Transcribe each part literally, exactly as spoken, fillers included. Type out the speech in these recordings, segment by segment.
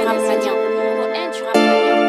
Numéro un du rap mania.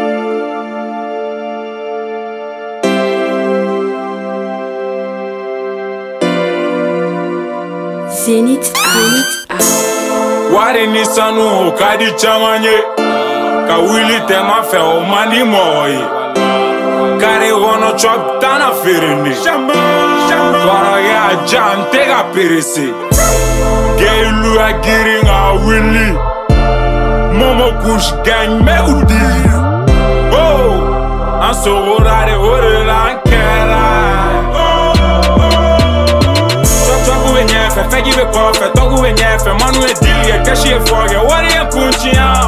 Zenith, Zenith, Wari ni sanu kadi chamanye ka wili tema fe o mani moyi kare wono chop tana firini para ya jante ga pirisi gelu agiri nga wili momo kush gang me udili oh anso orare ore lankera Fè give ko fè togu we nyefe manu e dili e kashi e foge wari e kunchi ya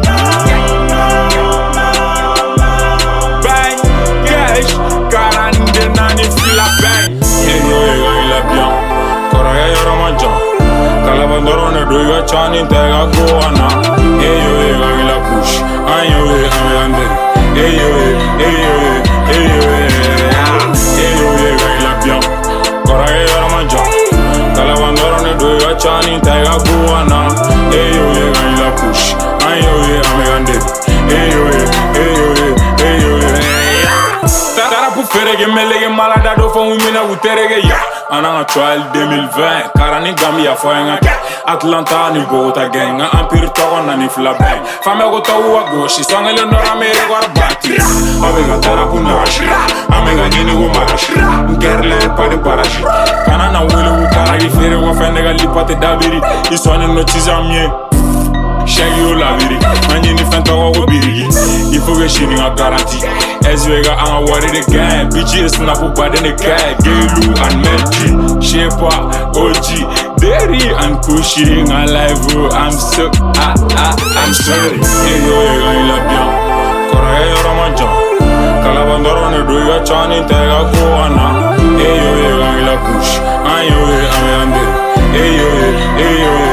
Bang cash karande nani fila bang Hey yo yo ila bien kora ya yoro manjo kala bandoro ne do yo chani tega go ana Hey yo yo ila push ay yo yo ande Hey yo hey yo hey yo hey yo ila bien kora ya yoro manjo Kala bandoro ne do yo chani tega guana Eyo ye gaila push Ayo ye amegande Eyo ye Eyo ye Eyo ye Tara pu ferege melege malada do fo umina uterege ya Ananga trial deux mille vingt Karani gami ya fo nga Atlanta ni Bogota gang Empire togo na ni fla bang Fame go to wa goshi Songele no ramere war bati Amega tara pu nashi Amega nini go marashi Ngerle pa de parashi Kana na wele ukara Fere wa fende ga lipate dabiri Iswane no tizamye Shaggy o la viri Manye ni fenta wa go birigi Ifo ge shini nga garanti Ezwega anga wari de gang Bichi es na pu bade ne kaya Gelu and Melchi Shepa O G Deri and Kushi nga live I'm so ah ah I'm sorry Hey yo ye ga ila bien Kora ye yoro manjan Kala bandoro ne do yo chani tega kuana Hey yo ye ga ila kush Ayo ye ame ande Hey yo ye Hey yo ye